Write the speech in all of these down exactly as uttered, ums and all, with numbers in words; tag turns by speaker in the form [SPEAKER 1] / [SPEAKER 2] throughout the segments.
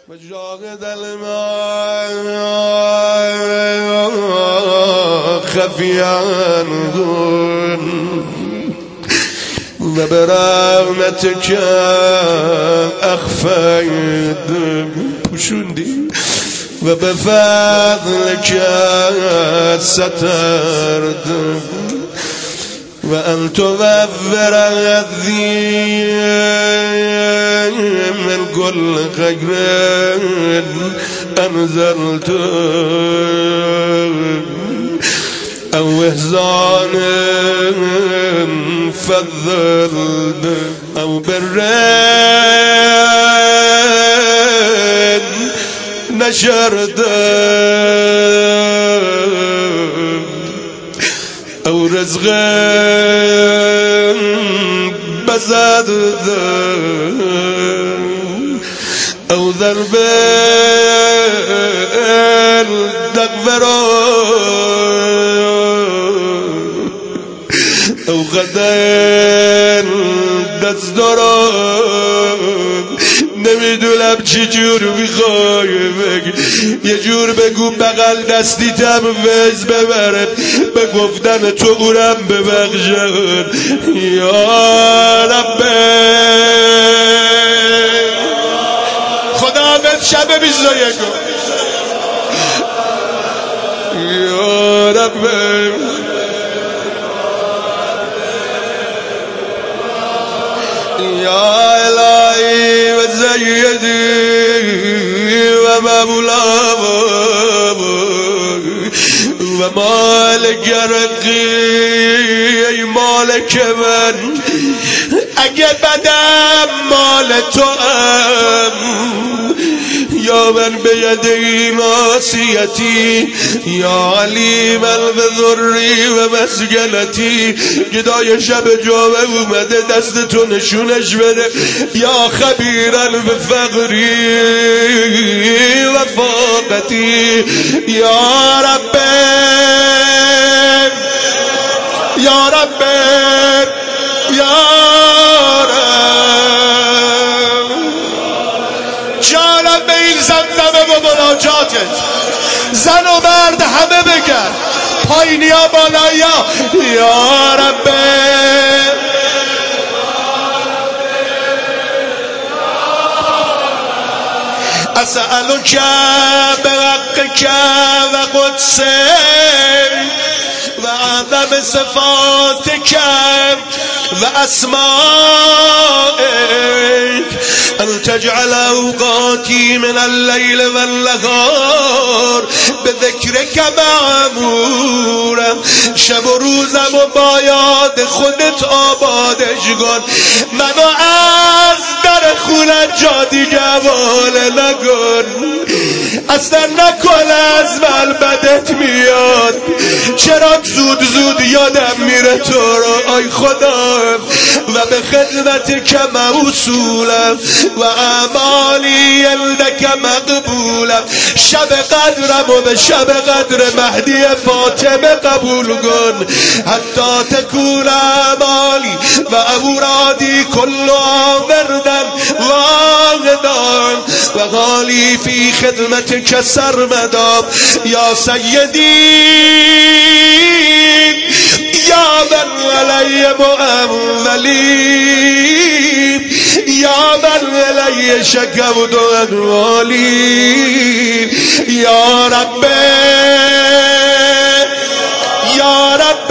[SPEAKER 1] وجاهد الماء خفيا و برحمتك اخفيت پوشوندی و بفضلك سترت و ان توفر الذين من كل خير انزلت او احزان فضلت او بر نشرت او رزق بزدت او ضرب تغفر او قدر دست دارم نمیدونم چی جور میخوای بگی یه جور بگو بغل دستیتم وز ببره به گفتن تو اونم ببخشن یا رب خدا حافظ شب بیست و یکم یا رب یا الهی و سیدی و مولا و مالک رقی ای مالک من اگه بدم مال تو ام یا من بیدی ناصیتی یا علیما بذری و مسکنتی گدای شب جامعه اومده دست تو نشونش بده یا خبیرا به فقری و فاقتی یا رب یا رب یا جانم به این زمزمه و مناجاتت زن و مرد همه بگن پایینی ها بالایی ها یا رب اسألک بحقک و قدسک و اعظم صفاتک و اسمائک ان تجعل اوقاتی من الليل و النهار به ذکرک معمورم شب و روزم و با یاد خودت آبادش کن منو از در خونت جا دیگه حواله نکن اصلا نکن از من بدت میاد چرا زود زود یادم میره تو رو آی خدا و به خدمت که موصولم و اعمالی عندک مقبولم شب قدرم و به شب قدر مهدی فاطمه قبول کن حتی تکون اعمالی و اورادی کل آوردن واقدان و حالی فی خدمت که سرمدام یا سیدی یا من علی مؤملی یا من علی شکوت و انوالی یا رب یا رب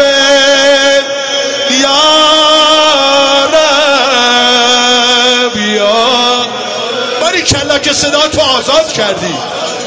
[SPEAKER 1] یا رب یا باریکلا که صدا تو آزاد کردی.